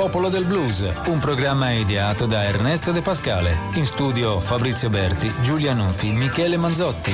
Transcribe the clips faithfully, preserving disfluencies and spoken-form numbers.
Popolo del Blues, un programma ideato da Ernesto De Pascale. In studio Fabrizio Berti, Giulia Nuti, Michele Manzotti.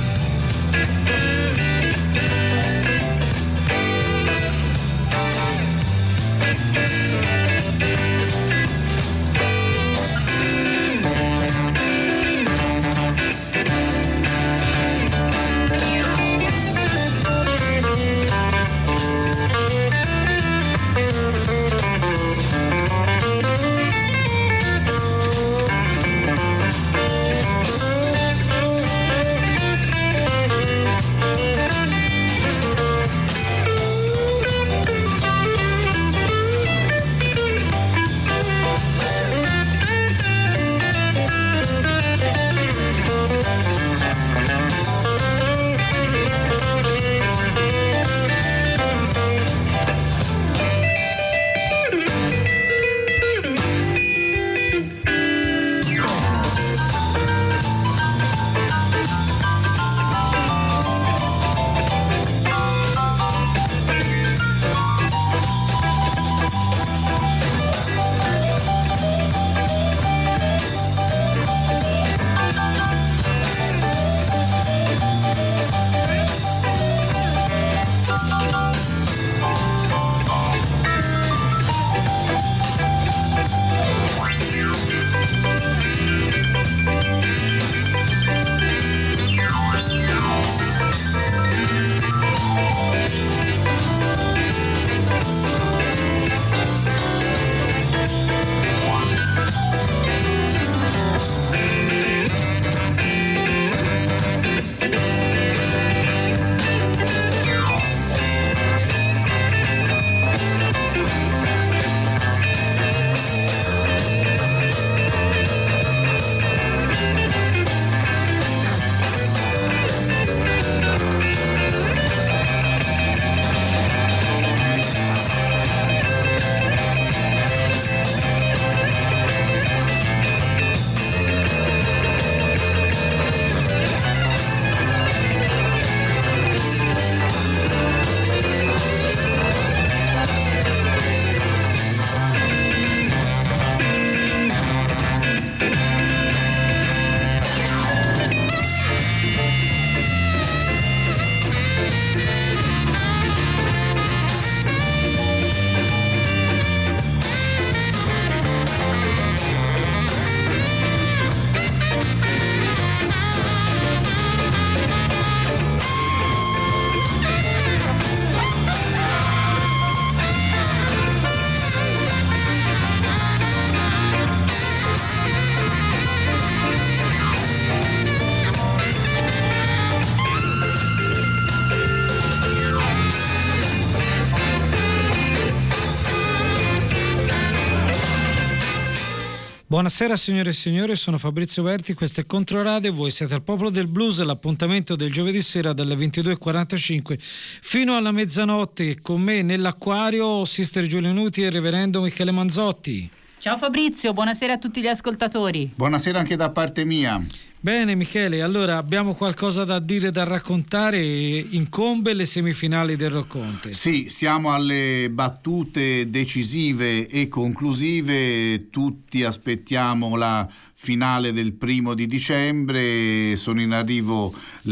Buonasera signore e signori, sono Fabrizio Berti, questo è Controradio, voi siete al Popolo del Blues, l'appuntamento del giovedì sera dalle ventidue e quarantacinque fino alla mezzanotte. Con me nell'acquario Sister Giulia Nuti e il reverendo Michele Manzotti. Ciao Fabrizio, buonasera a tutti gli ascoltatori. Buonasera anche da parte mia. Bene Michele, allora abbiamo qualcosa da dire, da raccontare. Incombe le semifinali del Rock Contest. Sì, siamo alle battute decisive e conclusive, tutti aspettiamo la finale del primo di dicembre, sono in arrivo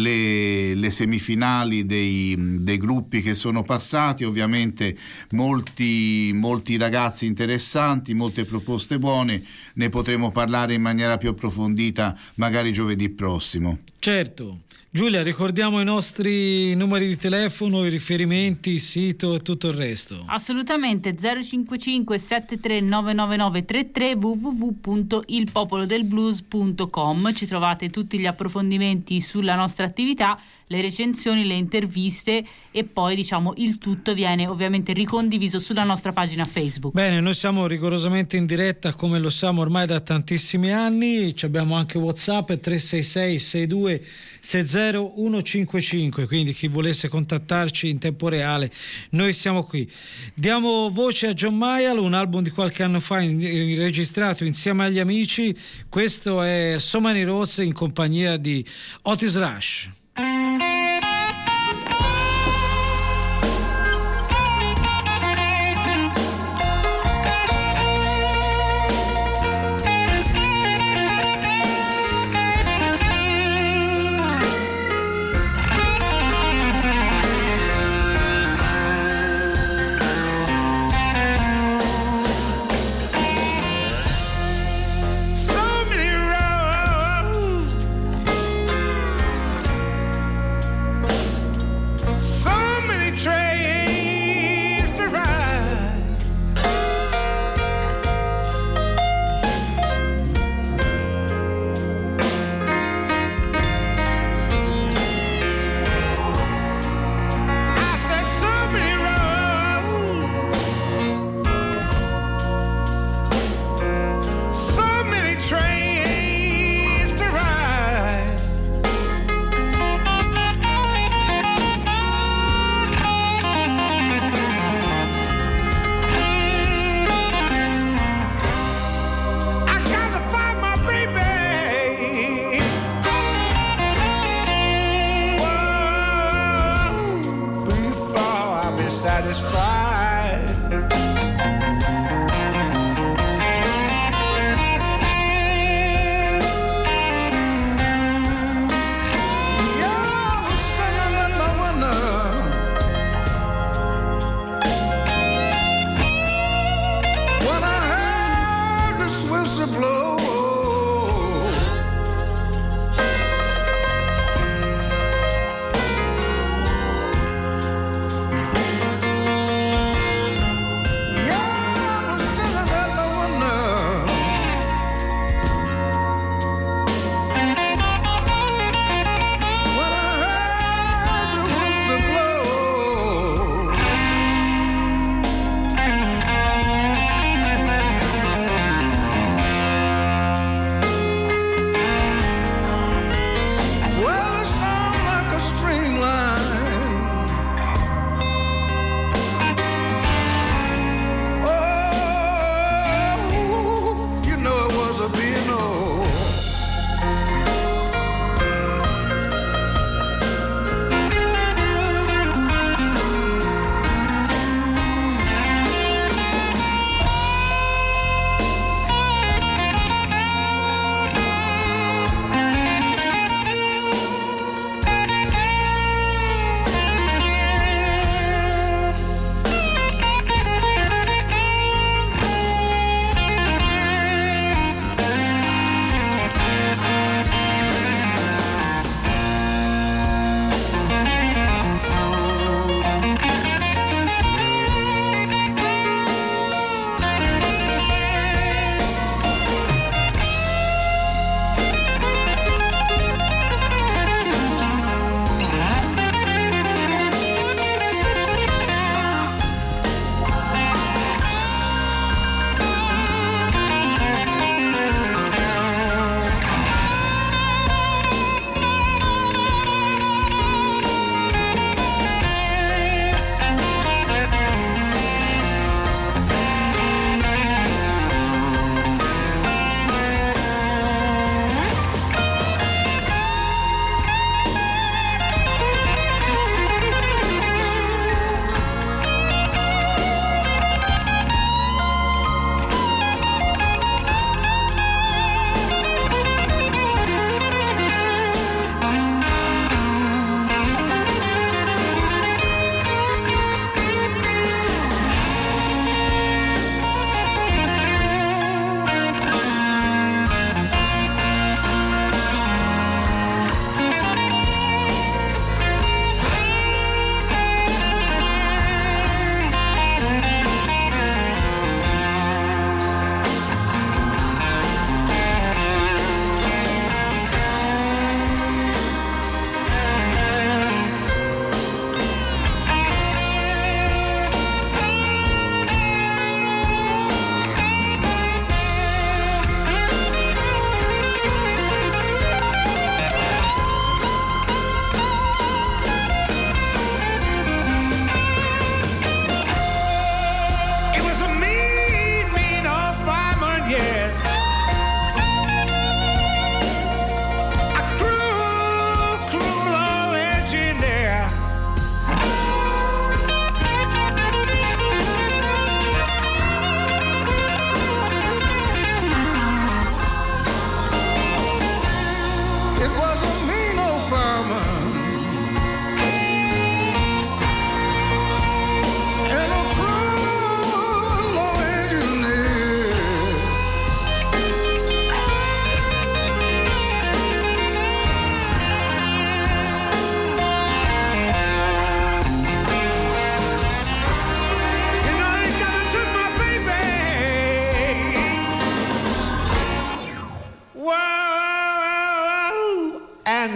le, le semifinali dei, dei gruppi che sono passati, ovviamente molti, molti ragazzi interessanti, molte proposte buone, ne potremo parlare in maniera più approfondita magari giovedì prossimo. Certo. Giulia, ricordiamo i nostri numeri di telefono, i riferimenti, il sito e tutto il resto. Assolutamente, zero cinque cinque sette tre nove nove nove tre tre, w w w punto il popolo del blues punto com. Ci trovate tutti gli approfondimenti sulla nostra attività, le recensioni, le interviste e poi diciamo il tutto viene ovviamente ricondiviso sulla nostra pagina Facebook. Bene, noi siamo rigorosamente in diretta come lo siamo ormai da tantissimi anni, ci abbiamo anche WhatsApp tre sei sei sei due sei zero uno cinque cinque, quindi chi volesse contattarci in tempo reale noi siamo qui. Diamo voce a John Mayall, un album di qualche anno fa in, in, registrato insieme agli amici. Questo è So Many Roads in compagnia di Otis Rush.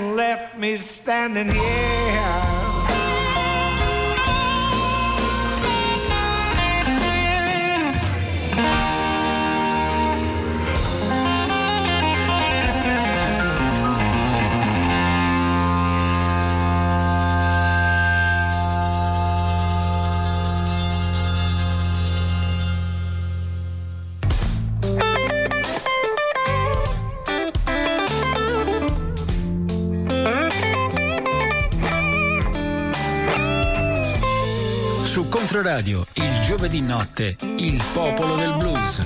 and left me standing here. Su Controradio, il giovedì notte, il popolo del blues.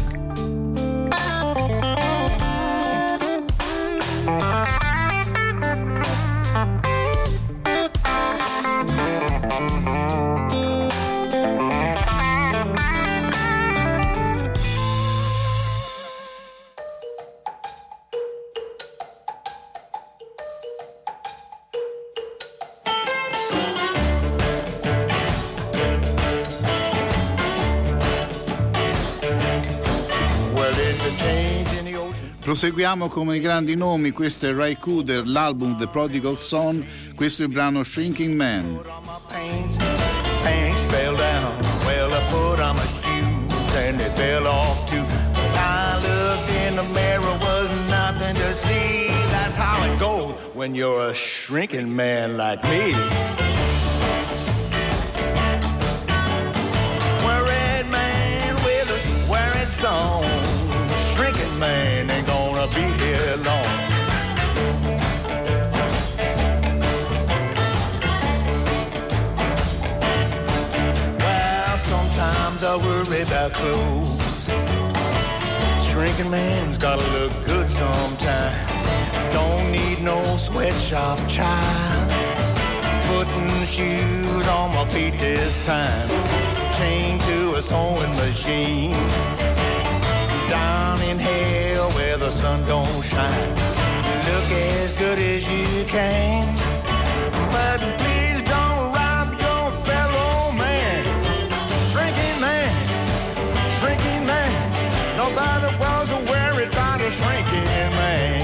Proseguiamo con i grandi nomi. Questo è Ry Cooder, l'album The Prodigal Son, questo è il brano Shrinking Man. Paints fell down, well I put on my shoes and they fell off too. I looked in the mirror, was nothing to see. That's how it goes when you're a shrinking man like me. Worried man with a worried song, shrinking man ain't gonna be here long. Well, sometimes I worry about clothes. Shrinking man's gotta look good sometime. Don't need no sweatshop child. Putting shoes on my feet this time. Chained to a sewing machine. Down in hell where the sun don't shine. Look as good as you can, but please don't rob your fellow man. Shrinking man, shrinking man. Nobody was worried about a shrinking man.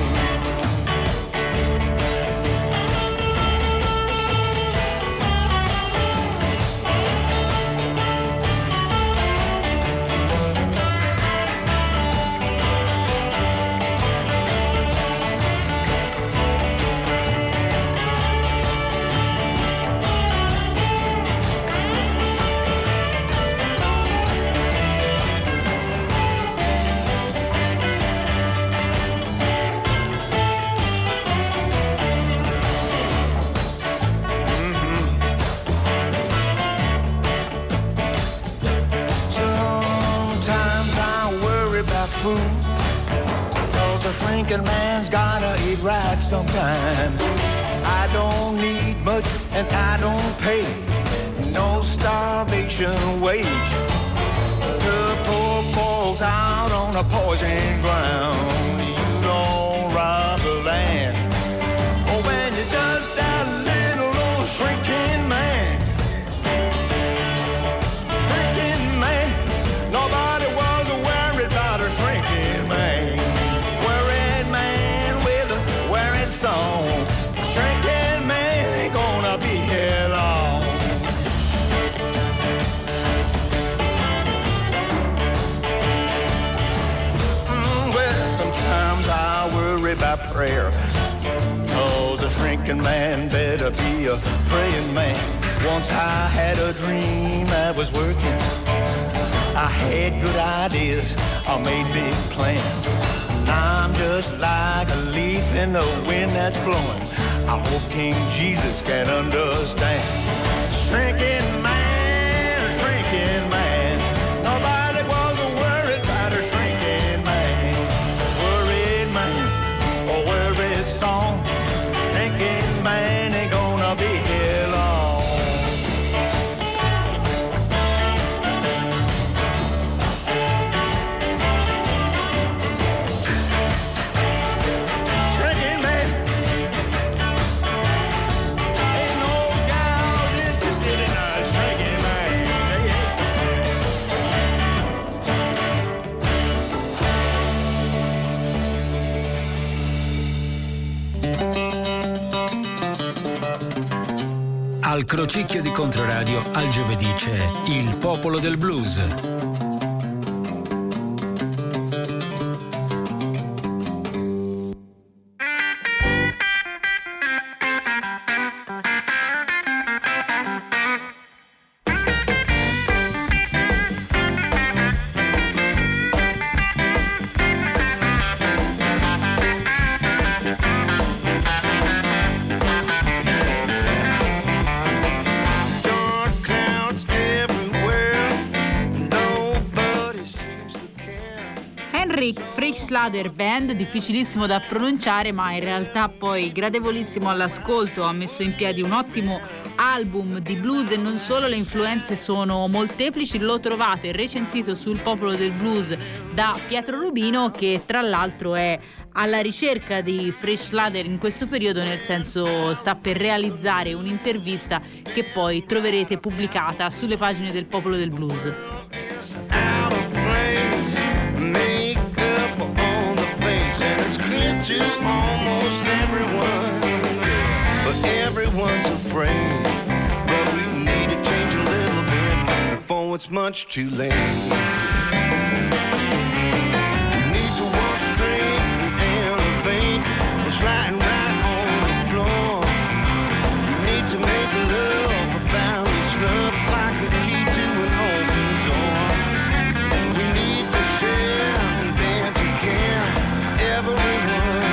Food, 'cause a shrinking man's gotta eat right sometime. I don't need much and I don't pay no starvation wage to poor folks out on a poison ground. You don't rob the land, or when you're just that little old shrinking man. Shrinking man, nobody was worried about a shrinking man. Worried man with a worried song. Shrinking man ain't gonna be here long. Mm, well, sometimes I worry about prayer, 'cause a shrinking man better be a praying man. Once I had a dream I was working. I had good ideas, I made big plans. Now I'm just like a leaf in the wind that's blowing. I hope King Jesus can understand. Shrinking man, shrinking man. Nobody was worried about a shrinking man. Worried man, a worried song. Shrinking man ain't gonna be here long. Al Crocicchio di Controradio al giovedì c'è Il Popolo del Blues. Frischlader Band, difficilissimo da pronunciare ma in realtà poi gradevolissimo all'ascolto. Ha messo in piedi un ottimo album di blues e non solo, le influenze sono molteplici. Lo trovate recensito sul Popolo del Blues da Pietro Rubino, che tra l'altro è alla ricerca di Frischlader in questo periodo, nel senso sta per realizzare un'intervista che poi troverete pubblicata sulle pagine del Popolo del Blues. To almost everyone, but everyone's afraid. But we need to change a little bit before it's much too late. We need to walk straight and elevate. We're sliding right on the floor. We need to make love about this love like a key to an open door. We need to share and dance again. Everyone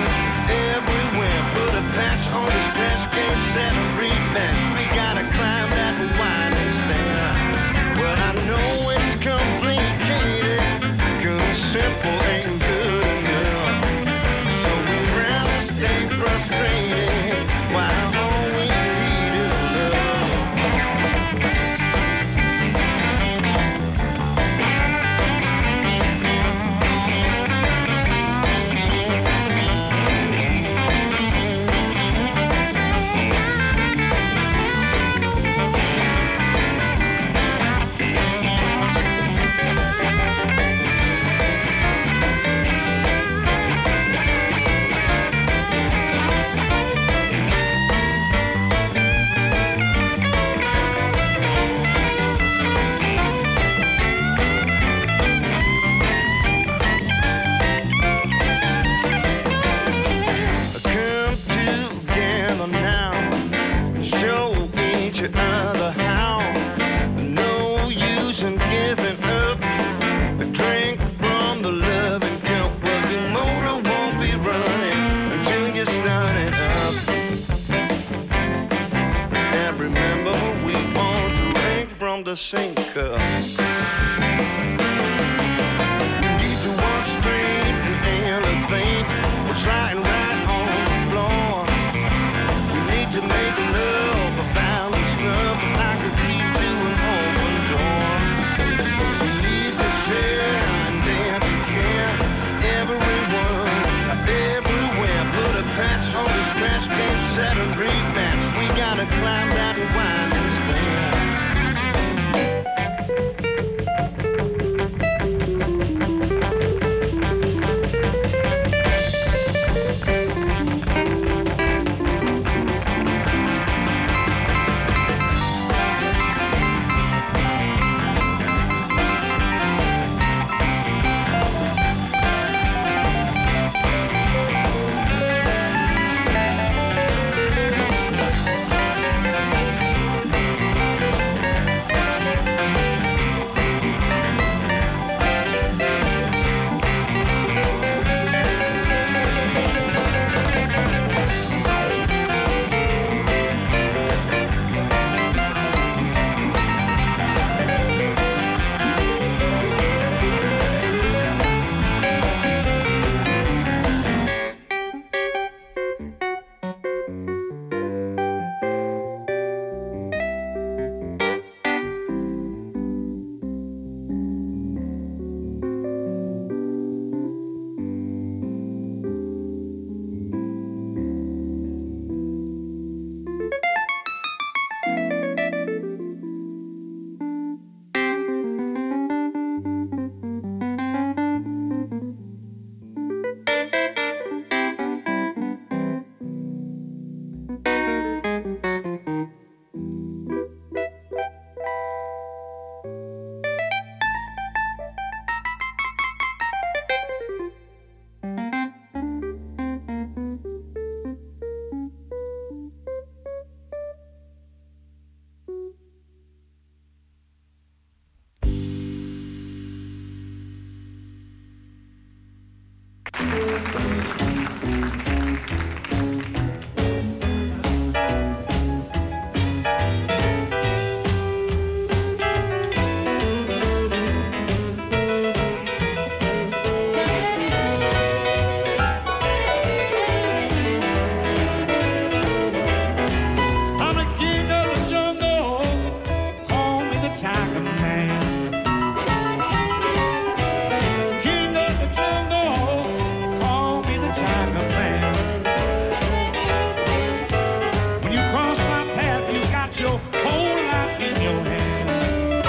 patch on the scratch case, set and rematch. We gotta climb that winding stair. Well, I know it's complicated, 'cause simple ain't good enough. So we'd rather stay frustrated while all we need is the sink cup. We need to walk straight and elevate. We're sliding right on the floor. We need to make love about this love like a key to an open door. We need to share and dance and care. Everyone, everywhere. Put a patch on the scratch, can't set and rematch. We gotta climb that winding stair. got your whole life in your hand.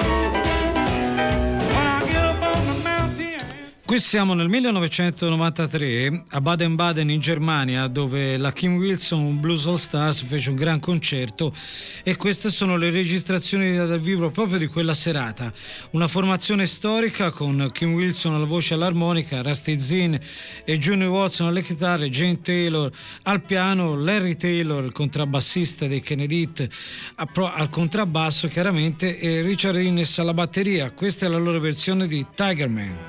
When I get up on the mountain. Qui siamo nel millenovecentonovantatré a Baden-Baden in Germania, dove la Kim Wilson Blues All Stars fece un gran concerto, e queste sono le registrazioni dal vivo proprio di quella serata. Una formazione storica con Kim Wilson alla voce e all'armonica, Rusty Zinn e Junior Watson alle chitarre, Jane Taylor al piano, Larry Taylor, il contrabbassista dei Kennedy, al contrabbasso chiaramente, e Richard Innes alla batteria. Questa è la loro versione di Tiger Man.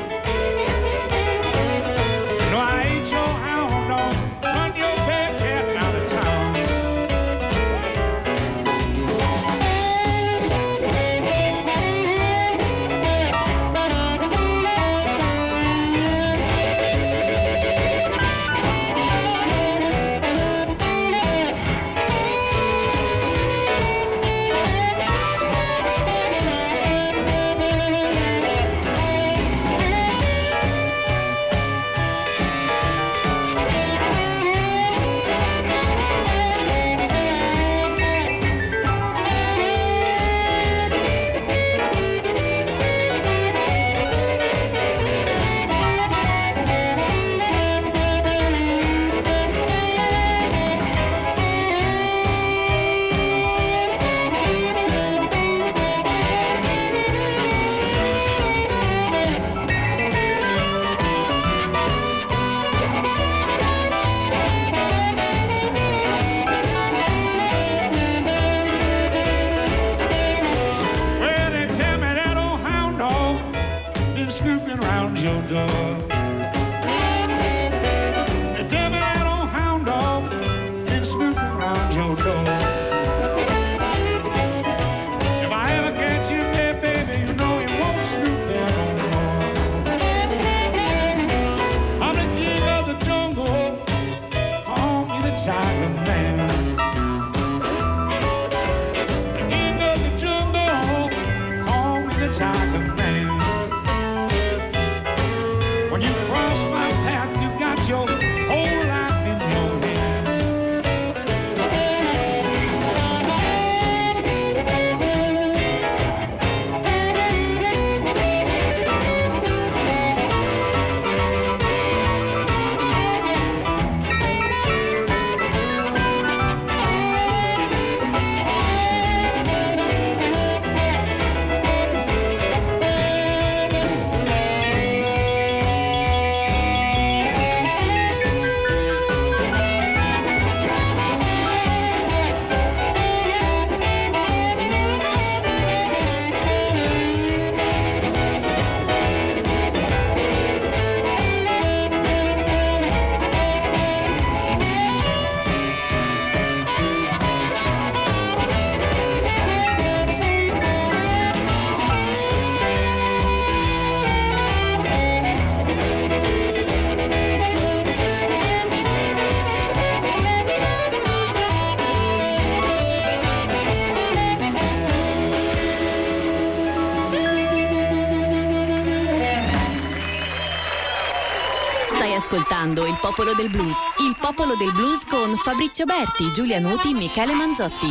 Ascoltando Il Popolo del Blues, Il Popolo del Blues con Fabrizio Berti, Giulia Nuti, Michele Manzotti.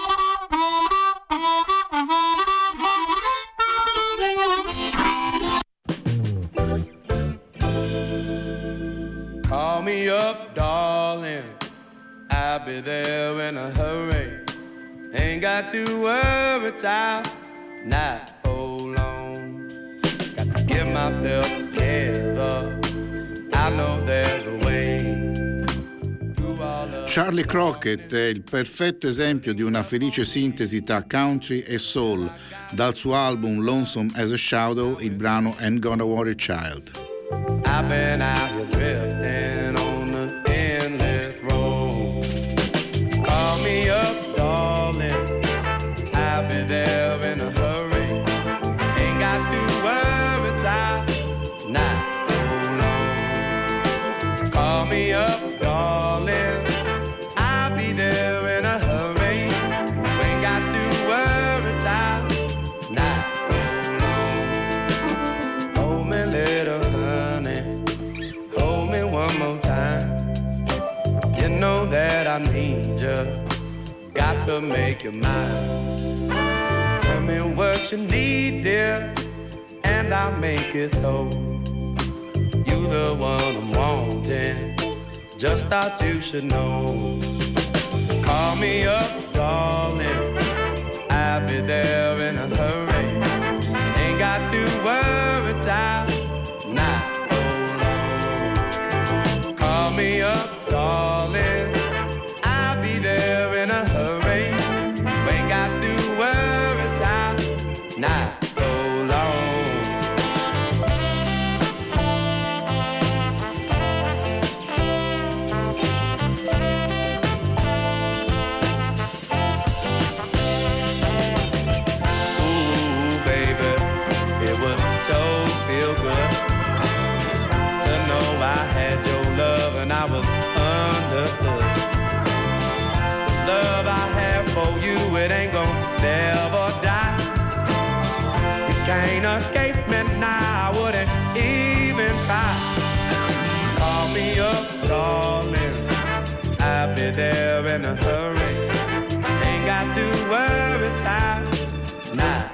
Call me up, darling, I'll be there in a hurry. Ain't got to worry, child, not for long. Got to get myself together. I know there's a way. Charlie Crockett è il perfetto esempio di una felice sintesi tra country e soul. Dal suo album Lonesome as a Shadow, il brano Ain't Gonna Worry Child. I've been out here drifting on the endless road. Call me up, darling, I'll be there in a hurry. Ain't got to worry, child, not call me up, darling, I'll be there in a hurry. Ain't got to worry, child, not for long. Hold me, little honey, hold me one more time. You know that I need you, got to make your mind. Tell me what you need, dear, and I'll make it so. You the one I'm wanting, just thought you should know. Call me up, darling, I'll be there in a hurry. Ain't got to worry, child, not for long. Call me up, darling, I'll be there in a hurry. Ain't got to worry, child, not for long. So feel good to know I had your love and I was understood. The love I have for you, it ain't gon' never die. You can't escape me now, I wouldn't even try. Call me up, darling, I'll be there in a hurry. Ain't got to worry, child, not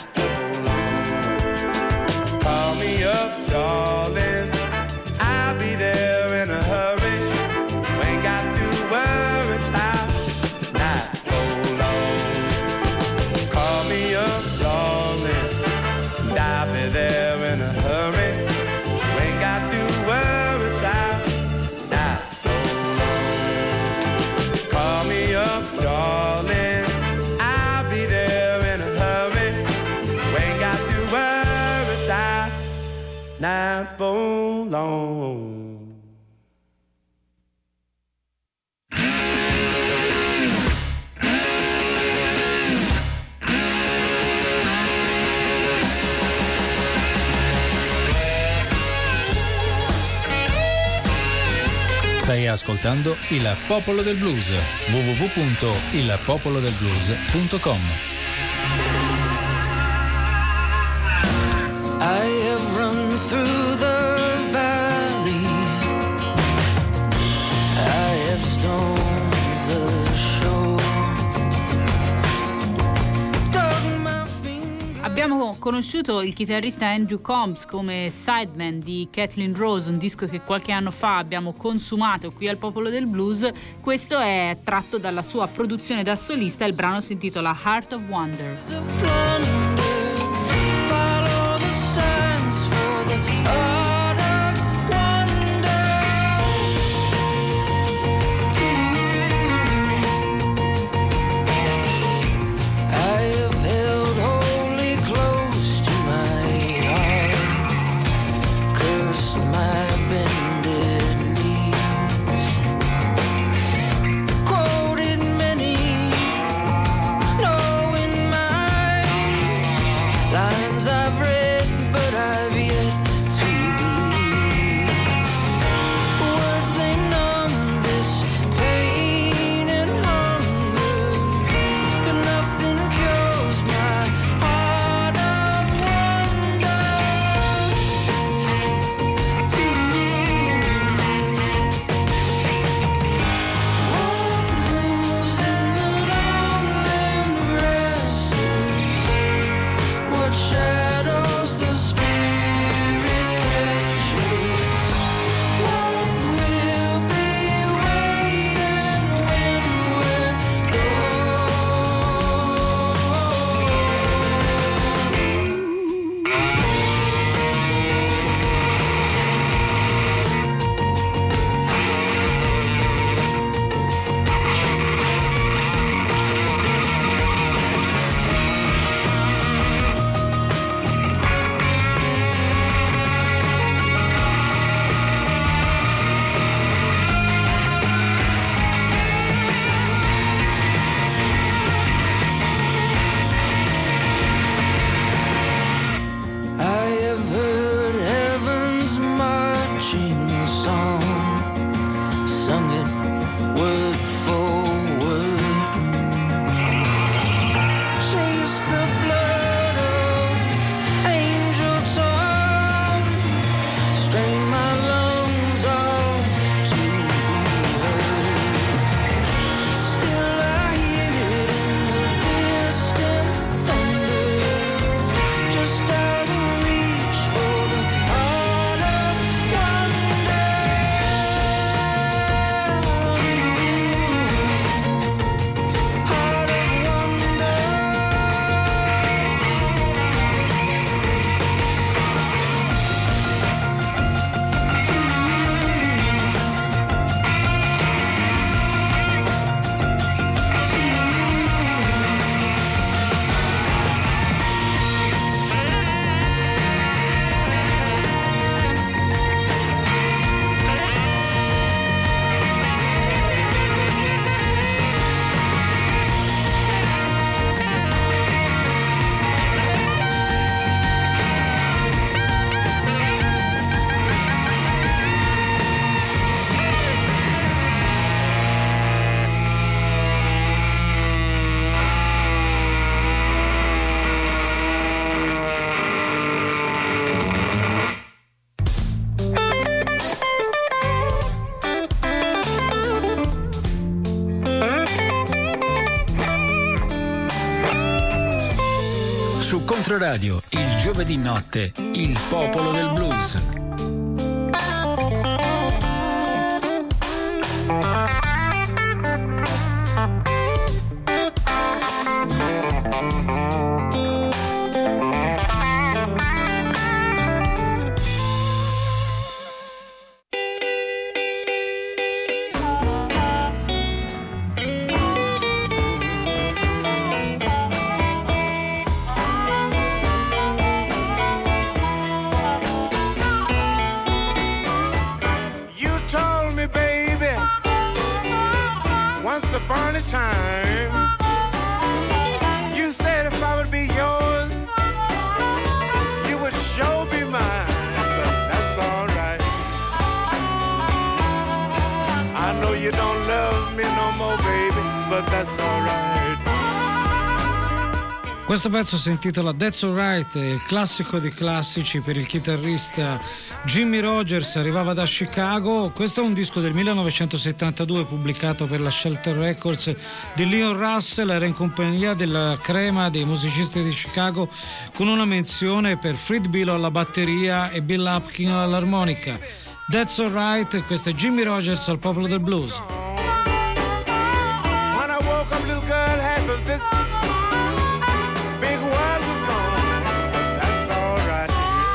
me up, darling, I'll be there in a hurry. Ain't got to worry, child, not for long. Call me up, darling, and I'll be there in a hurry. Ain't got to worry, child, not for long. Call me up, darling, I'll be there in a hurry. Ain't got to worry, child, not for long. Stai ascoltando Il Popolo del Blues. w w w punto il popolo del blues punto com. I have run through the valley, I have stormed the shore. Abbiamo conosciuto il chitarrista Andrew Combs come sideman di Kathleen Rose, un disco che qualche anno fa abbiamo consumato qui al Popolo del Blues. Questo è tratto dalla sua produzione da solista, il brano si intitola Heart of Wonder. Quoted many, knowing my Su Controradio, il giovedì notte, il popolo del blues. Once upon a time, you said if I would be yours, you would sure be mine, but that's alright. I know you don't love me no more, baby, but that's alright. Questo pezzo si intitola That's Alright, è il classico dei classici per il chitarrista Jimmy Rogers, arrivava da Chicago. Questo è un disco del millenovecentosettantadue pubblicato per la Shelter Records di Leon Russell, era in compagnia della crema dei musicisti di Chicago, con una menzione per Fred Billo alla batteria e Bill Lapkin all'armonica. That's Alright, questo è Jimmy Rogers al Popolo del Blues. When I woke up, little girl had this big world was gone, but that's alright.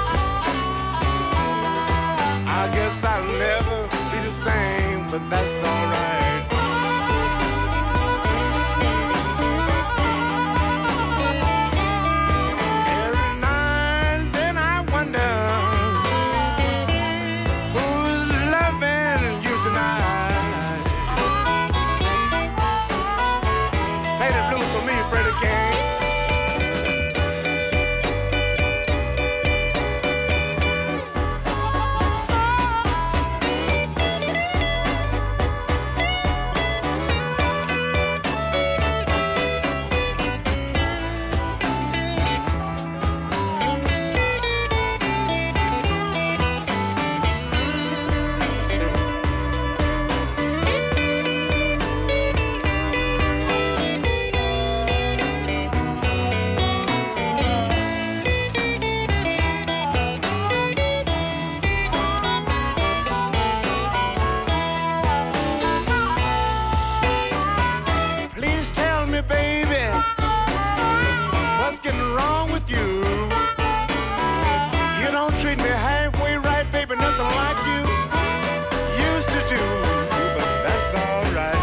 I guess I'll never be the same, but that's alright. Every night and then I wonder who's loving you tonight. Play the blues for me, Freddie King. Please tell me, baby, what's getting wrong with you? You don't treat me halfway right, baby, nothing like you used to do, but that's alright.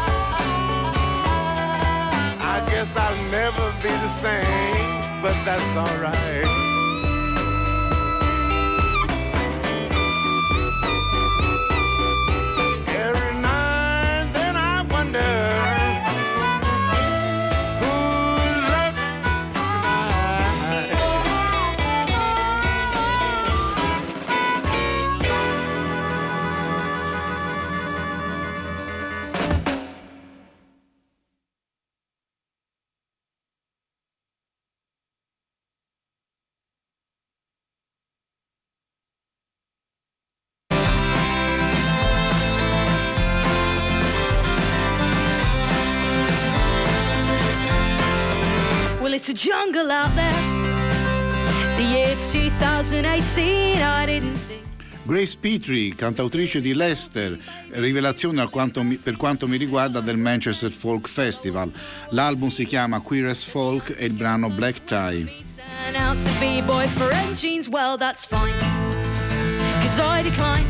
I guess I'll never be the same, but that's alright. Every night then I wonder who's left tonight. Well, it's a jungle out there. The year two thousand eighteen, I didn't think. Grace Petrie, cantautrice di Leicester, rivelazione al quanto mi- per quanto mi riguarda del Manchester Folk Festival. L'album si chiama Queer as Folk e il brano Black Tie. Turn out to be boy for engines, well, that's fine. Cause I decline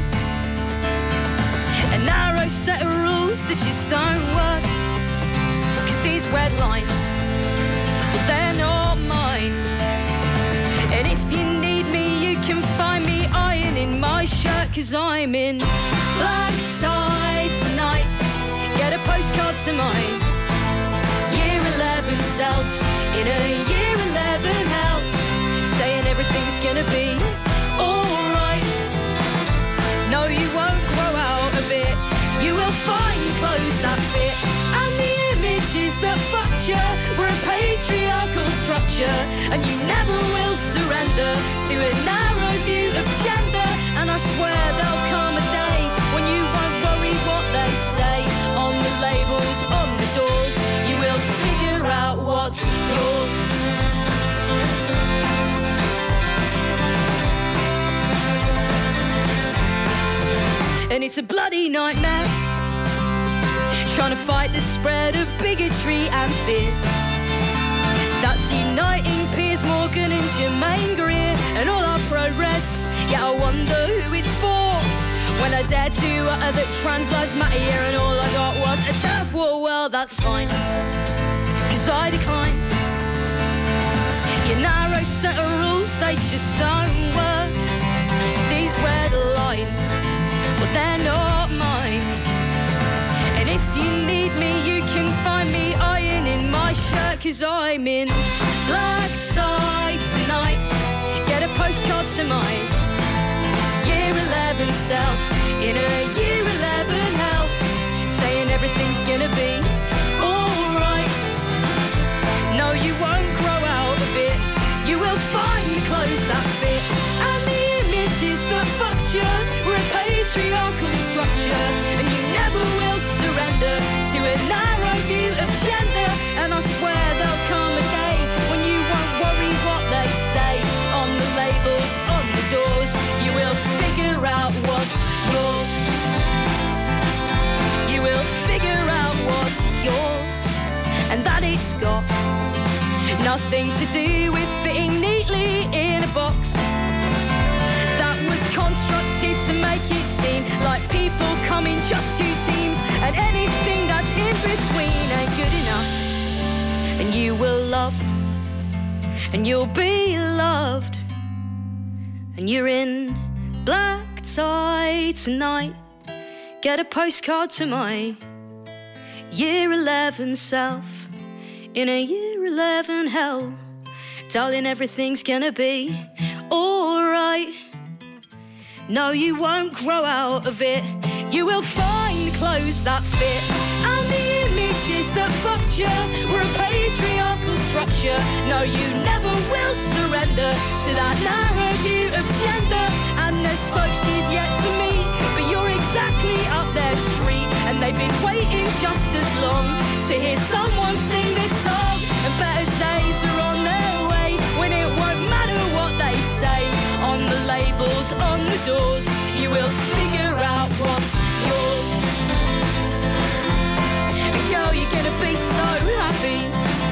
a narrow set of rules that just don't work. Cause these red lines, well, they're not mine. And if you need me, you can find me ironing my shirt. Cause I'm in black tie tonight. Get a postcard to mine. Year eleven self in a year eleven hell, saying everything's gonna be alright. No, you won't grow out of it. You will find clothes that fit, and the images that fucked you were a patriarchal structure. And you never will surrender to a narrow view of gender. And I swear there'll come a day when you won't worry what they say on the labels, on the doors. You will figure out what's yours. nightmare, trying to fight the spread of bigotry and fear. That's uniting Piers Morgan and Jermaine Greer and all our progress. Yeah, I wonder who it's for. When I dared to utter that trans lives matter here, and all I got was a turf war. Well, that's fine, cause I decline. Your narrow set of rules, they just don't work. These red lines, well, they're not mine. And if you need me, you can find me ironing my shirt, cause I'm in black tie tonight. Get a postcard to my year eleven self in a year eleven hell, saying everything's gonna be alright. No, you won't grow out of it. You will find the clothes that fit, and the images that fucked you were a patriarchal structure. And you never will surrender to a narrow view of gender. And I swear there'll come a day when you won't worry what they say on the labels, on the doors. You will figure out what's yours. You will figure out what's yours, and that it's got nothing to do with fitting neatly in a box that was constructed to make it seem like people come in just two teams, and anything that's in between ain't good enough. And you will love, and you'll be loved, and you're in black tie tonight. Get a postcard to my year eleven self in a year eleven hell. Darling, everything's gonna be alright. No, you won't grow out of it. You will find clothes that fit, and the images that fucked you were a patriarchal structure. No, you never will surrender to that narrow view of gender. And there's folks you've yet to meet, but you're exactly up their street, and they've been waiting just as long to hear someone sing this song. And better days are on their way, when it won't matter what they say on the labels, on the doors. You will figure out what's yours. And girl, you're gonna be so happy.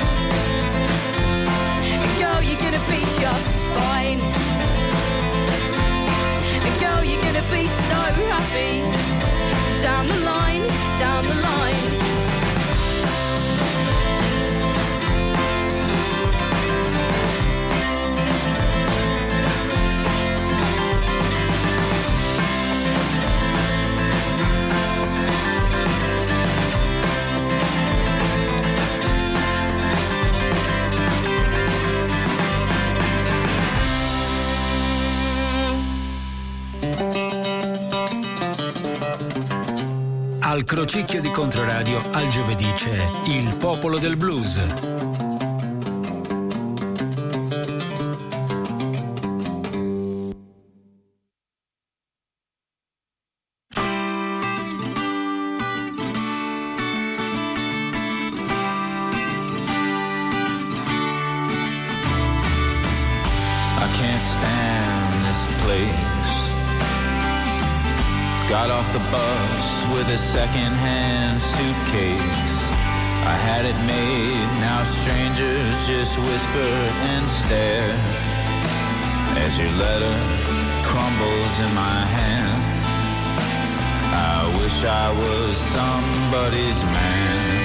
And girl, you're gonna be just fine. And girl, you're gonna be so happy. Down the line, down the line. Al crocicchio di Controradio al giovedì c'è Il Popolo del Blues. I can't stand this place. Got off the bus with a second-hand suitcase. I had it made, now strangers just whisper and stare as your letter crumbles in my hand. I wish I was somebody's man.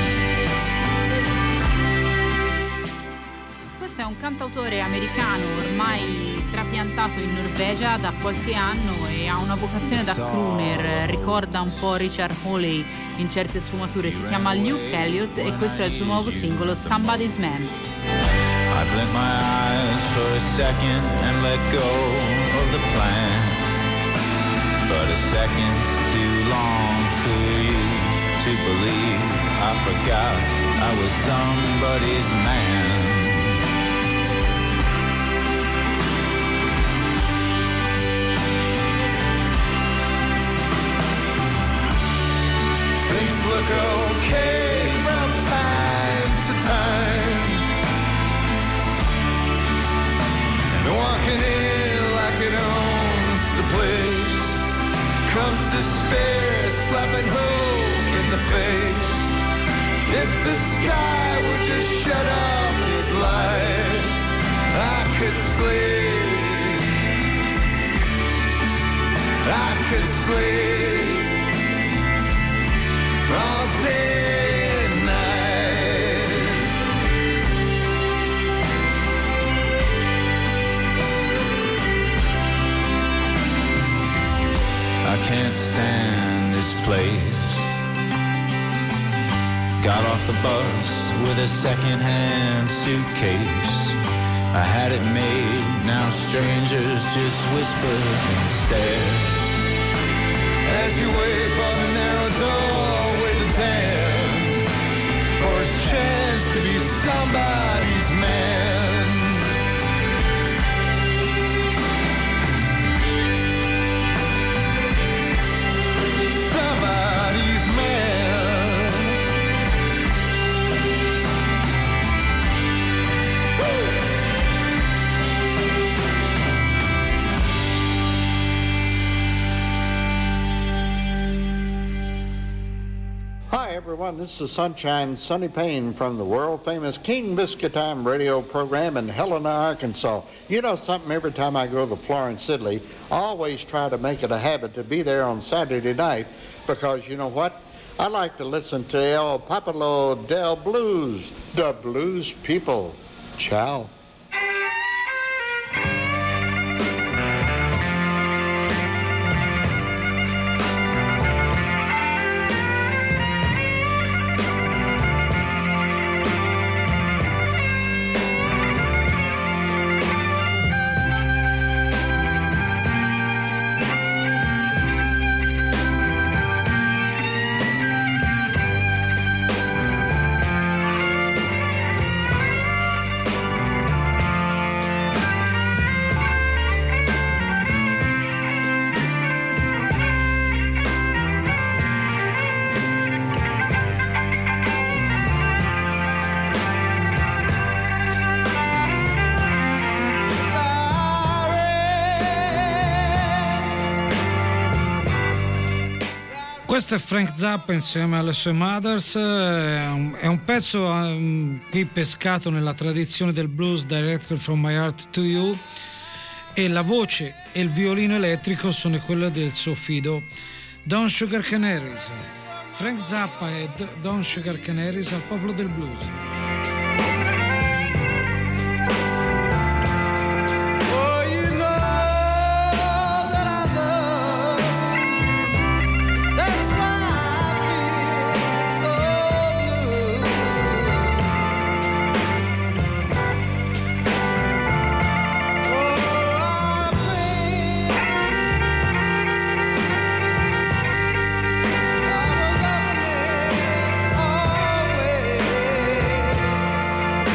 Questo è un cantautore americano ormai trapiantato in Norvegia da qualche anno e ha una vocazione da crooner, ricorda un po' Richard Hawley in certe sfumature. Si chiama Luke Elliott e questo è il suo nuovo singolo Somebody's Man. I blinked my eyes for a second and let go of the plan, but a second's too long for you to believe I forgot I was somebody's man. Things look okay from time to time, and walking in like it owns the place comes despair slapping hope in the face. If the sky would just shut off its lights, I could sleep. I could sleep all day and night. I can't stand this place. Got off the bus with a second-hand suitcase. I had it made, now strangers just whisper and stare. As you wait for the narrow door with a tan, for a chance to be somebody's man. Somebody's man. Woo! Hi everyone, this is Sunshine Sonny Payne from the world-famous King Biscuit Time radio program in Helena, Arkansas. You know something, every time I go to Florence, Italy, I always try to make it a habit to be there on Saturday night because you know what? I like to listen to El Popolo del Blues, the blues people. Ciao. Questo è Frank Zappa insieme alle sue Mothers, è un, è un pezzo um, qui pescato nella tradizione del blues, Directly from My Heart to You, e la voce e il violino elettrico sono quelle del suo fido Don Sugar Canaries. Frank Zappa e Don Sugar Canaries al Popolo del Blues. Always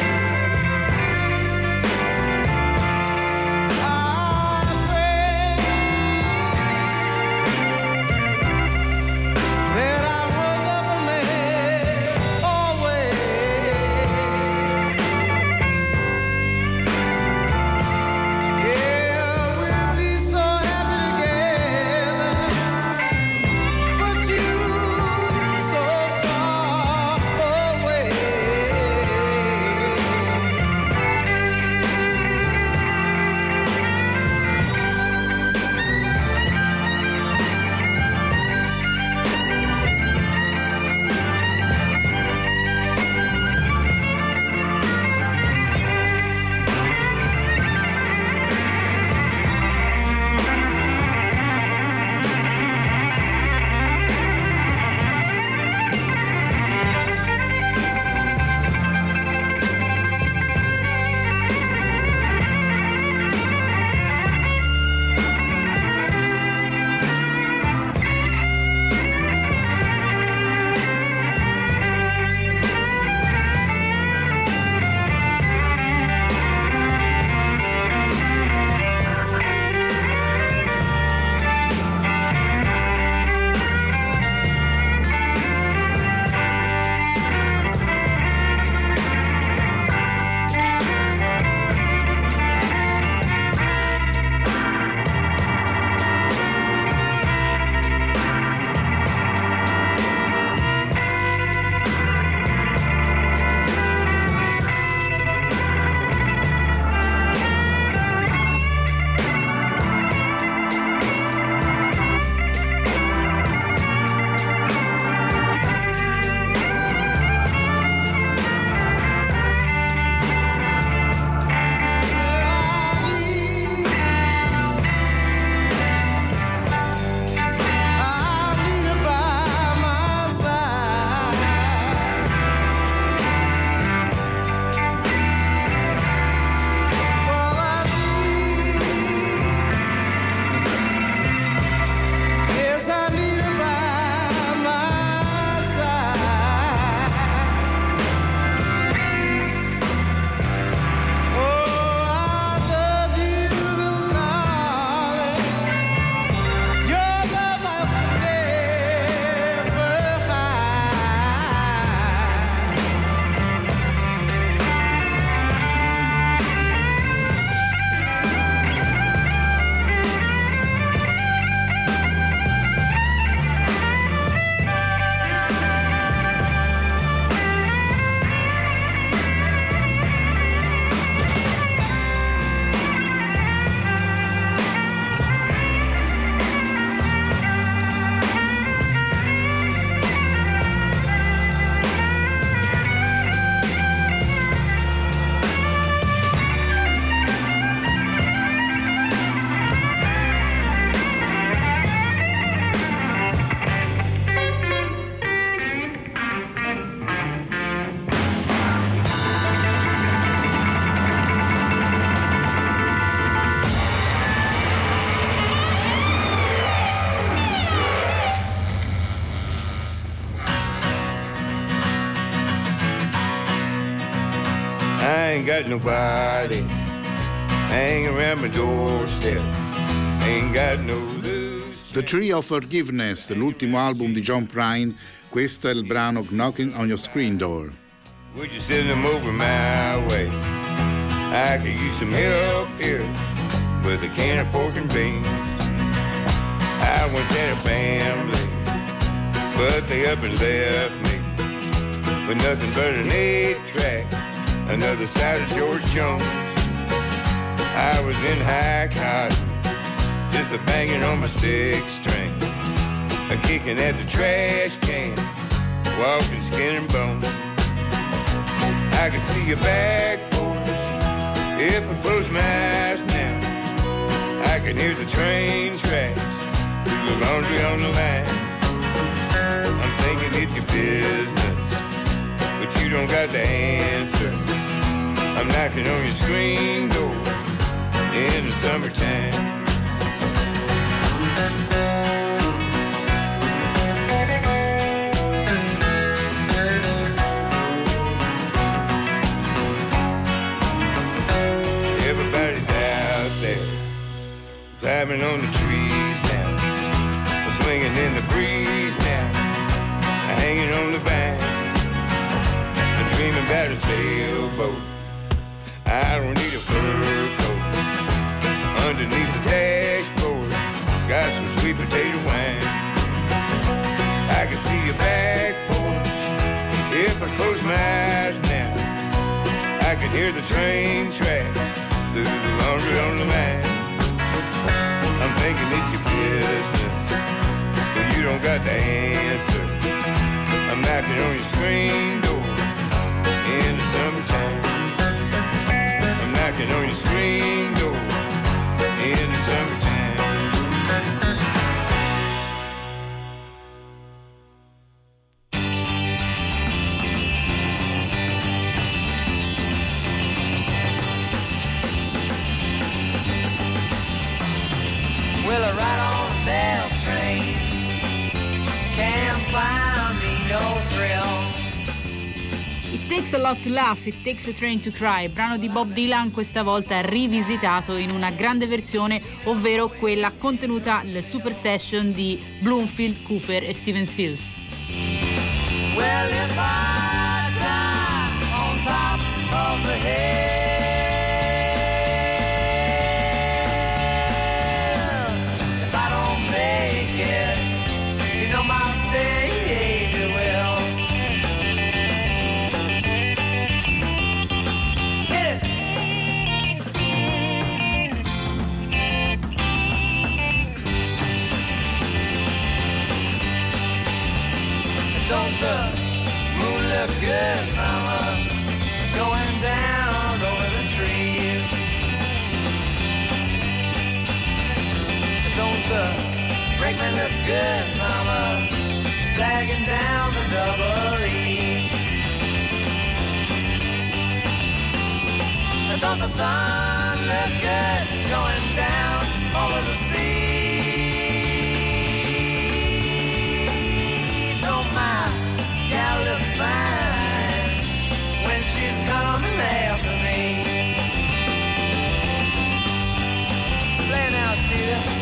I ain't got nobody hanging around my doorstep. Ain't got no loose. The Tree of Forgiveness, l'ultimo album di John Prine, questo è il brano Knocking on Your Screen Door. Would you send them over my way? I could use some help here with a can of pork and beans. I once had a family, but they up and left me with nothing but an eight track, another side of George Jones. I was in high cotton, just a banging on my six string, a kicking at the trash can, walking skin and bone. I could see your back porch if I close my eyes now. I can hear the train tracks through the laundry on the line. I'm thinking it's your business, but you don't got the answer. I'm knocking on your screen door in the summertime. Climbing on the trees now, swinging in the breeze now, hanging on the vine. I'm dreaming about a sailboat. I don't need a fur coat. Underneath the dashboard, got some sweet potato wine. I can see your back porch if I close my eyes now. I can hear the train tracks through the laundry on the line. I'm thinking it's your business, but you don't got the answer. I'm knocking on your screen door in the summertime. I'm knocking on your screen door in the summertime. Well, I ride on a bell train, can't find me no thrill. It Takes a Lot to Laugh, It Takes a Train to Cry, brano di Bob Dylan, questa volta rivisitato in una grande versione, ovvero quella contenuta nel Super Session di Bloomfield, Cooper e Stephen Stills. Well, if I die on top of the hill, don't the moon look good, mama, going down over the trees? Don't the brakeman look good, mama, flagging down the double E? Don't the sun look good, going down over the sea? Gal look fine when she's coming after me. Play now, Steve.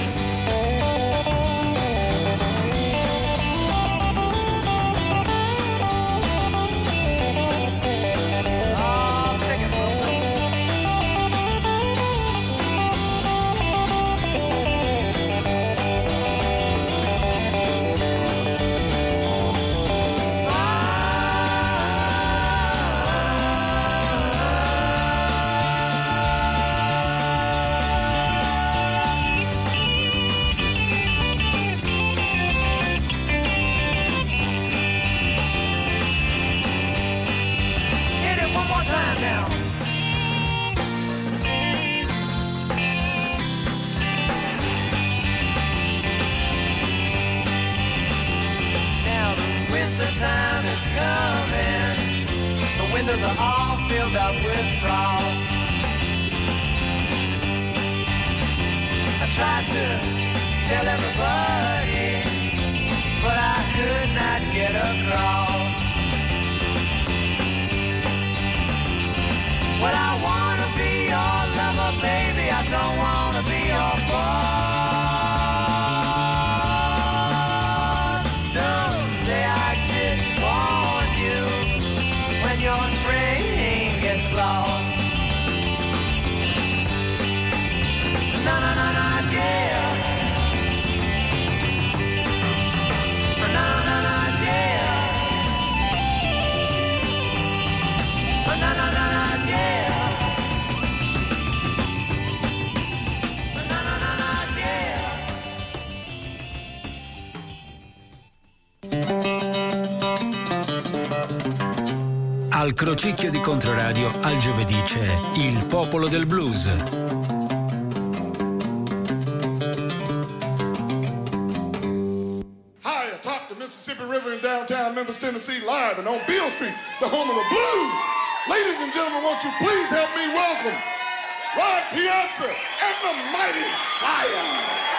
Oh, take it, Wilson. Time is coming. The windows are all filled up with frost. I tried to tell everybody, but I could not get across. Al Crocicchio di Controradio al giovedì c'è Il Popolo del Blues. Mississippi River in downtown Memphis, Tennessee, live and on Beale Street, the home of the blues. Ladies and gentlemen, won't you please help me welcome Rod Piazza and the Mighty Flyers.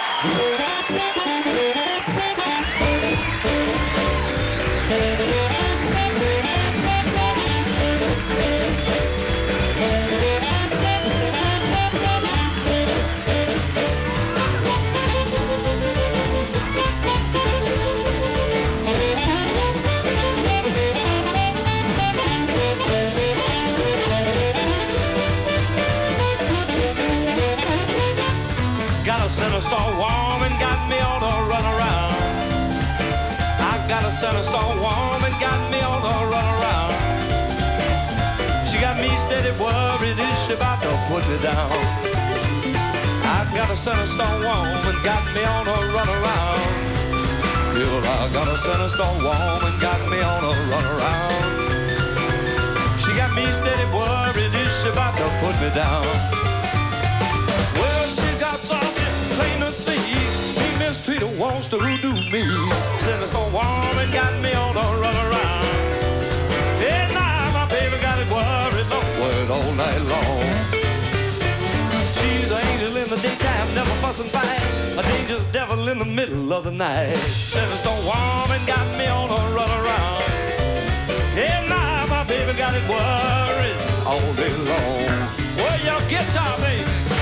Center store woman got me on a run around. I got a center store woman got me on a run around. She got me steady worried, is she about to put me down? I got a center store woman got me on a run around. Yeah, I got a center store woman got me on a run around. She got me steady worried, is she about to put me down? Well, she got something plain to see. Me mistreated wants to do me. Sinister so warm and got me on a run around. Yeah, now my baby got it worried, Lord, all night long. She's an angel in the daytime, never fuss and fight. A dangerous devil in the middle of the night. Sinister so warm and got me on a run around. Yeah, now my baby got it worried all day long. Well, your guitar, baby.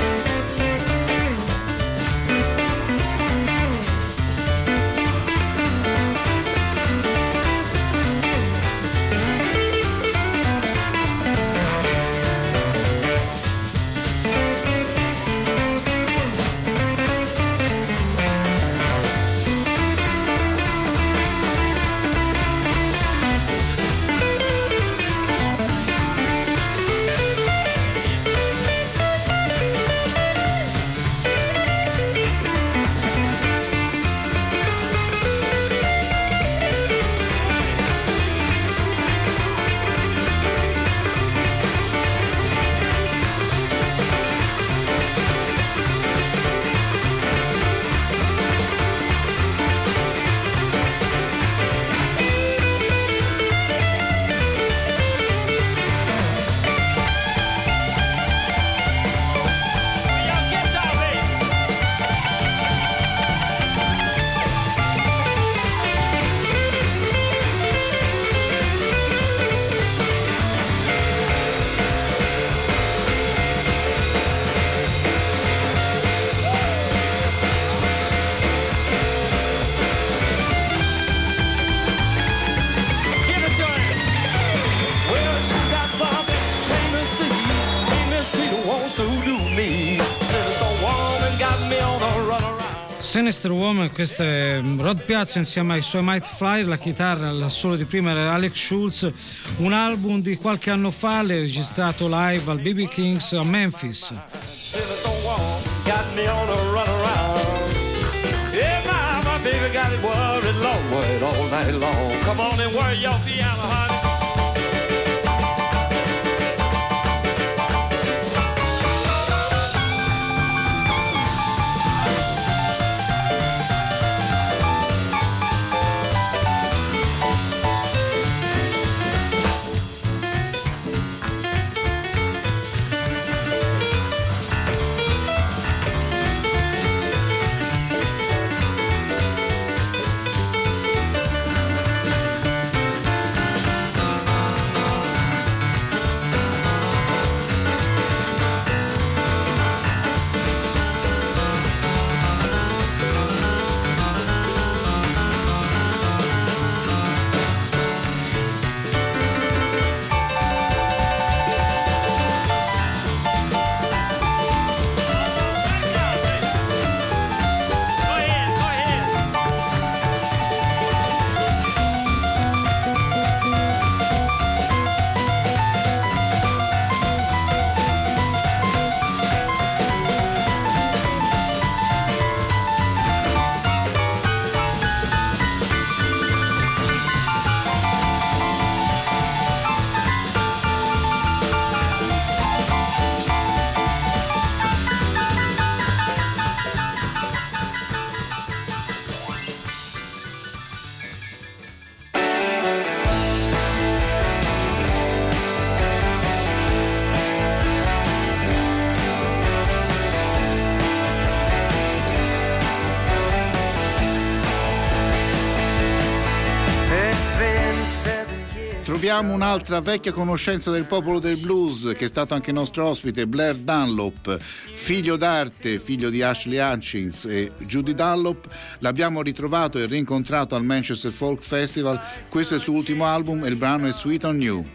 Sinister Woman, questo è Rod Piazza insieme ai suoi Mighty Flyer, la chitarra, il solo di prima era Alex Schultz, un album di qualche anno fa, l'ha registrato live al B B King's a Memphis. Abbiamo un'altra vecchia conoscenza del popolo del blues che è stato anche nostro ospite, Blair Dunlop, figlio d'arte, figlio di Ashley Hutchins e Judy Dunlop. L'abbiamo ritrovato e rincontrato al Manchester Folk Festival. Questo è il suo ultimo album e il brano è Sweet on You.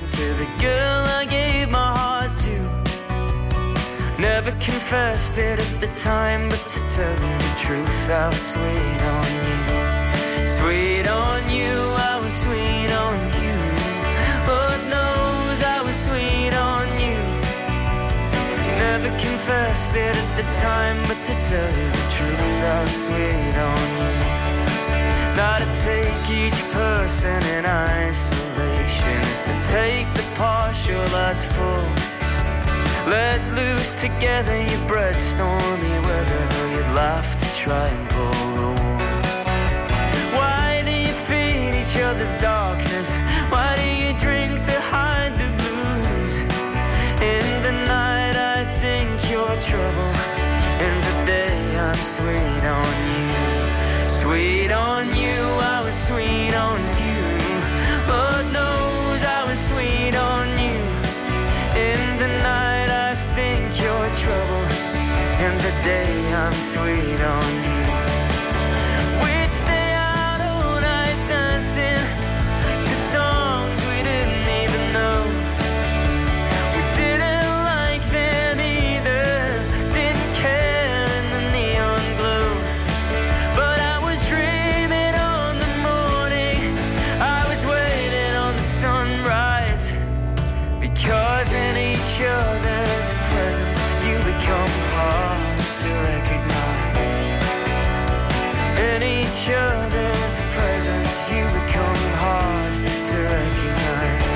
Never confessed it at the time, but to tell you the truth, I was sweet on you. Sweet on you, I was sweet on you. Lord knows I was sweet on you. Never confessed it at the time, but to tell you the truth, I was sweet on you. Now to take each person in isolation is to take the partial as full. Let loose together your bread, stormy weather, though you'd laugh to try and pull the wool. Why do you feed each other's darkness? Why do you drink to hide the blues? In the night I think you're trouble. In the day I'm sweet on you. Sweet on you, I was sweet on you. Lord knows I was sweet on you. In the night I think you're trouble. In the day I'm sweet on you. We'd stay out all night dancing to songs we didn't even know. We didn't like them either, didn't care in the neon glow. But I was dreaming on the morning, I was waiting on the sunrise. Because in each other's presence you become hard to recognize. In each other's presence you become hard to recognize.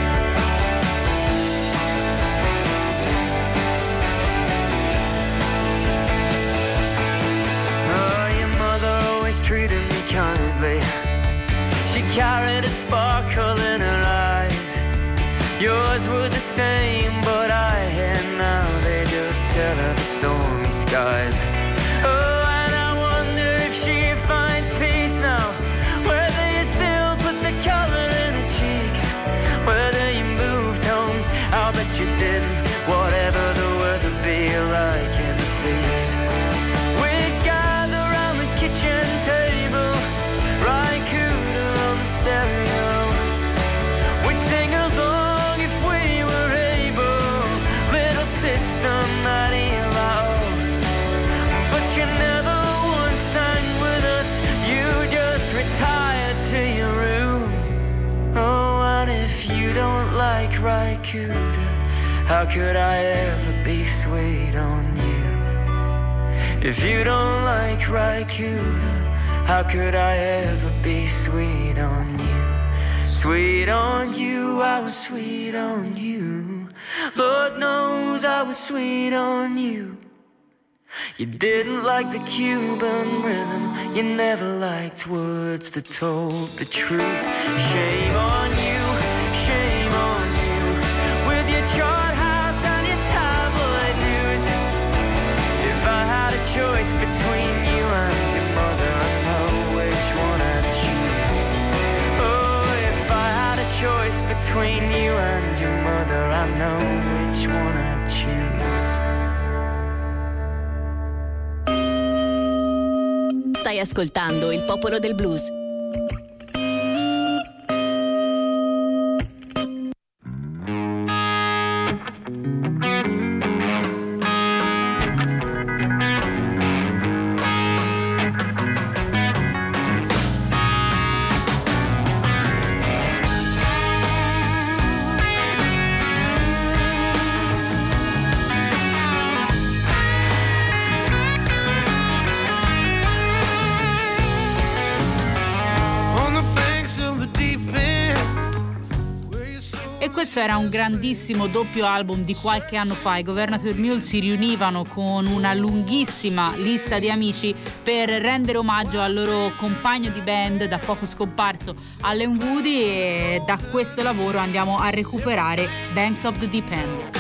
Oh, your mother always treated me kindly. She carried a sparkle in her eyes. Yours were the same, but I had now. They just tell her the stormy skies. Oh, and I wonder if she finds peace now. Whether you still put the color in her cheeks. Whether you moved home, I'll bet you didn't. Whatever the weather be like in the peaks. We'd gather round the kitchen table, Raikuda on the stereo. We'd sing along system that heal our own. But you never once sang with us. You just retired to your room. Oh, and if you don't like Raikuda, how could I ever be sweet on you? If you don't like Raikuda, how could I ever be sweet on you? Sweet on you, I was sweet on you. Lord knows I was sweet on you. You didn't like the Cuban rhythm. You never liked words that told the truth. Shame on you, shame on you. With your chart house and your tabloid news. If I had a choice between you and your mother, I know which one I'd choose. Oh, if I had a choice between you and your mother, I know which one I'd choose. Stai ascoltando Il Popolo del Blues. Questo era un grandissimo doppio album di qualche anno fa. I Governator Mule si riunivano con una lunghissima lista di amici per rendere omaggio al loro compagno di band da poco scomparso, Allen Woody, e da questo lavoro andiamo a recuperare Banks of the Deep End.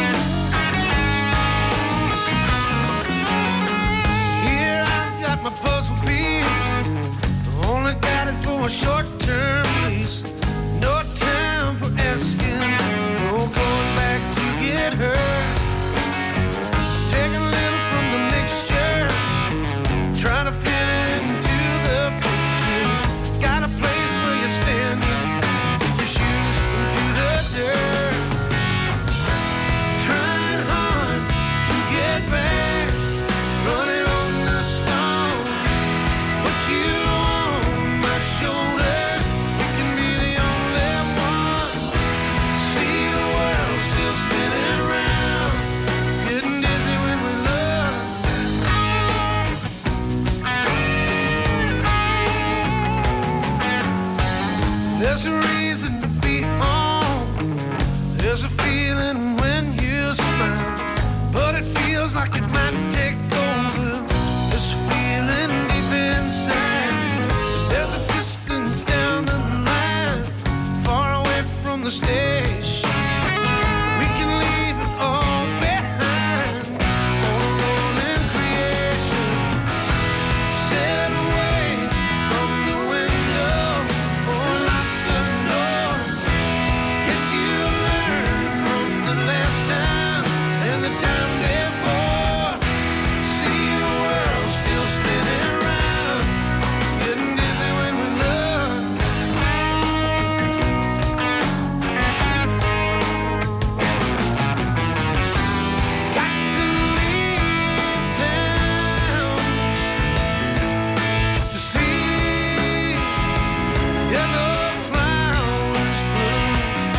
Here I got my a short-term lease. No time for asking, no going back to get her. Taking a little from the mixture, trying to fit it into the picture. Got a place where you're standing, your shoes into the dirt. Trying hard to get back, running on the stone. Put you on my shoulder, you can be the only one. See the world still spinning around, getting dizzy when we love. There's a reason to be home. There's a feeling when you smile, but it feels like it might take over. This feeling deep inside. There's a distance down the line, far away from the station. We can leave it all behind on a rolling creation. Set away from the window or lock the door. Get you learn from the last time and the time before. See the world still spinning around, getting dizzy when we love. Got to leave town to see yellow flowers bloom.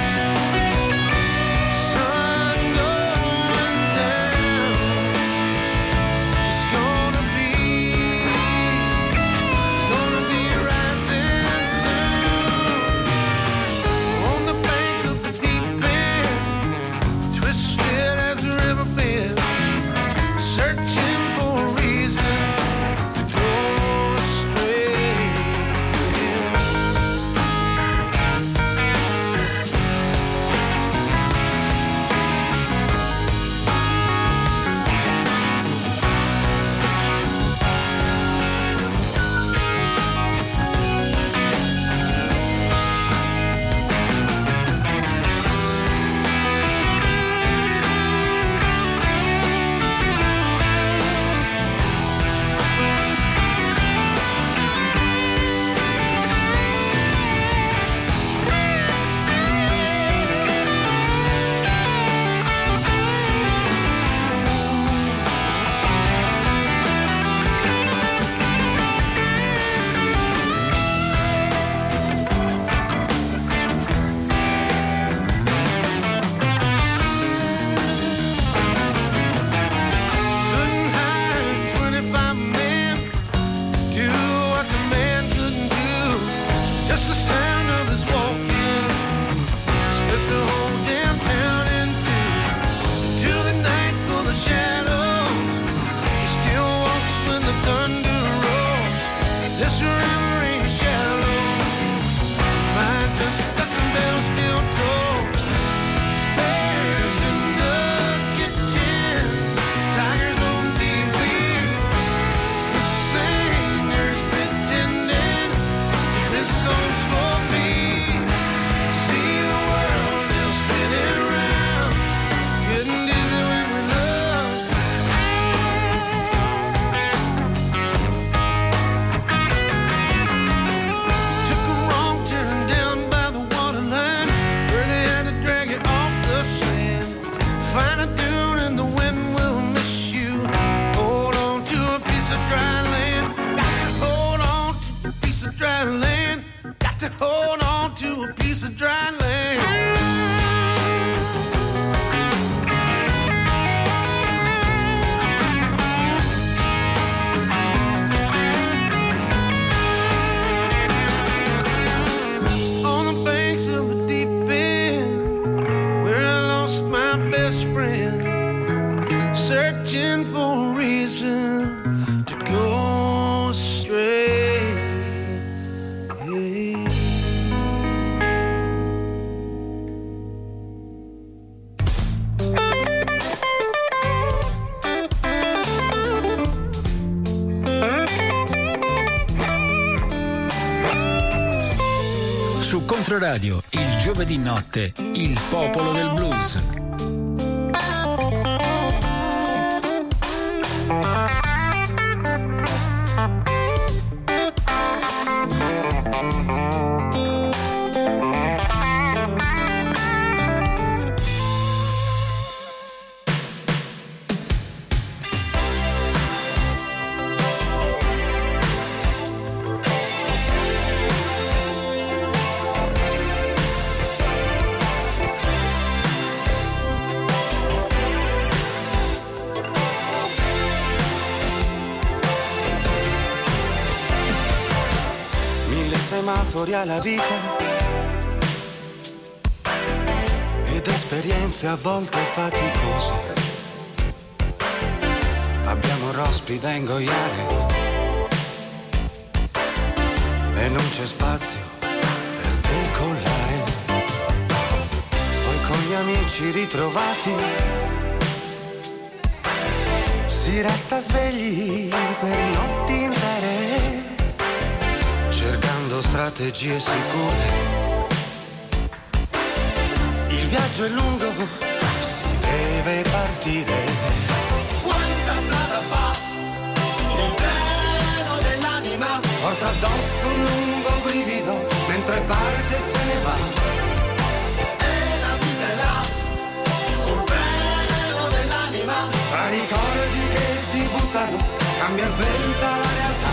Sun going down. It's gonna be, it's gonna be rising soon. On the banks of the deep end, twisted as a riverbed, searching for a reason to go astray. Couldn't hire twenty-five men to do what the man couldn't do. Just the sound of his walking split the whole damn town in two. Till the night full of shadows, he still walks when the thunder rolls. This river ain't shallow, mine's a stuck and bell still toll. Bears in the kitchen, tigers on T V, the singers pretending this song's for me. See the world still spinning around, getting dizzy when we love. Took a wrong turn down by the waterline, where they had to drag it off the sand. Find a dune and the wind will miss you. Hold on to a piece of dry land. Got to hold on to a piece of dry land. Got to hold on to a piece of dry land. On the banks of the deep end, where I lost my best friend, searching for a reason to go astray. Su Controradio, il giovedì notte, il popolo del blues. Semafori alla vita ed esperienze a volte faticose. Abbiamo rospi da ingoiare e non c'è spazio per decollare. Poi con gli amici ritrovati si resta svegli per notti intere, cercando strategie sicure. Il viaggio è lungo, si deve partire. Quanta strada fa il treno dell'anima? Porta addosso un lungo brivido mentre parte e se ne va. E la vita è là, sul treno dell'anima. Tra ricordi che si buttano, cambia svelta la realtà.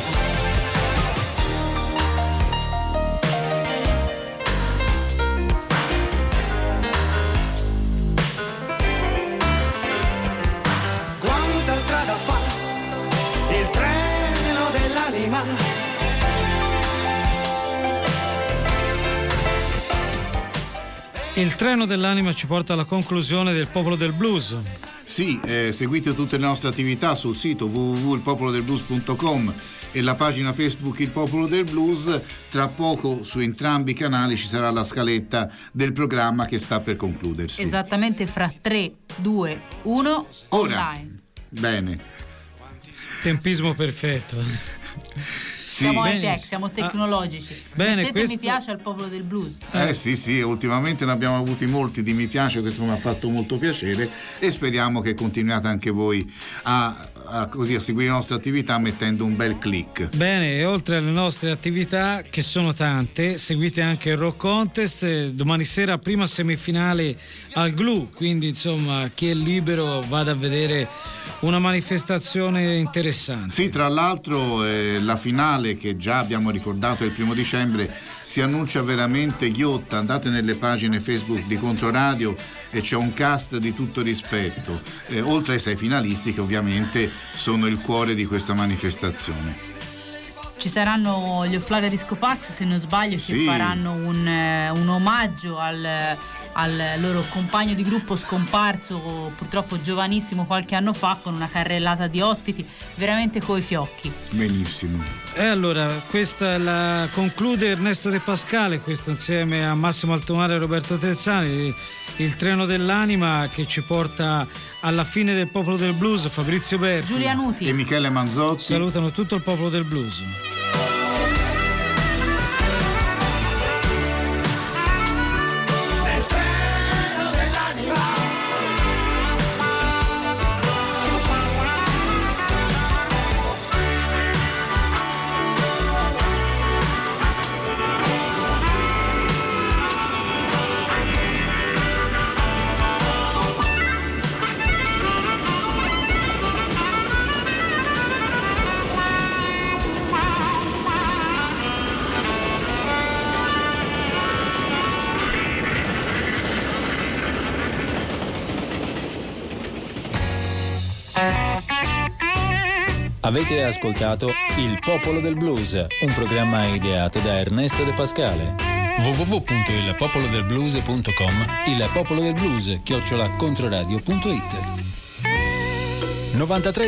Il treno dell'anima ci porta alla conclusione del Popolo del Blues. Sì, eh, seguite tutte le nostre attività sul sito w w w punto il popolo del blues punto com e la pagina Facebook Il Popolo del Blues. Tra poco su entrambi i canali ci sarà la scaletta del programma che sta per concludersi. Esattamente fra tre, due, uno, Ora. Online. Bene. Tempismo perfetto. Siamo Sì. high tech, siamo tecnologici. Ah, bene, Mettete questo... mi piace al Popolo del Blues. Eh sì sì, ultimamente ne abbiamo avuti molti di mi piace, questo mi ha fatto molto piacere e speriamo che continuiate anche voi a, a, così, a seguire le nostre attività mettendo un bel click. Bene, e oltre alle nostre attività, che sono tante, seguite anche il Rock Contest, domani sera prima semifinale al Glue, quindi insomma chi è libero vada a vedere una manifestazione interessante. Sì, tra l'altro eh, la finale che già abbiamo ricordato il primo dicembre si annuncia veramente ghiotta. Andate nelle pagine Facebook di Controradio e c'è un cast di tutto rispetto, eh, oltre ai sei finalisti che ovviamente sono il cuore di questa manifestazione. Ci saranno gli Offlaga Disco Pax, se non sbaglio, Sì. che faranno un, eh, un omaggio al, al loro compagno di gruppo scomparso purtroppo giovanissimo qualche anno fa, con una carrellata di ospiti veramente coi fiocchi. Benissimo. E allora questa la conclude Ernesto De Pascale, questo insieme a Massimo Altomare e Roberto Terzani, il treno dell'anima che ci porta alla fine del Popolo del Blues. Fabrizio Berti, Giulia Nuti e Michele Manzotti salutano tutto il Popolo del Blues. Avete ascoltato Il Popolo del Blues, un programma ideato da Ernesto De Pascale. w w w punto il popolo del blues punto com, Il Popolo del Blues chiocciola controradio punto it. novantatré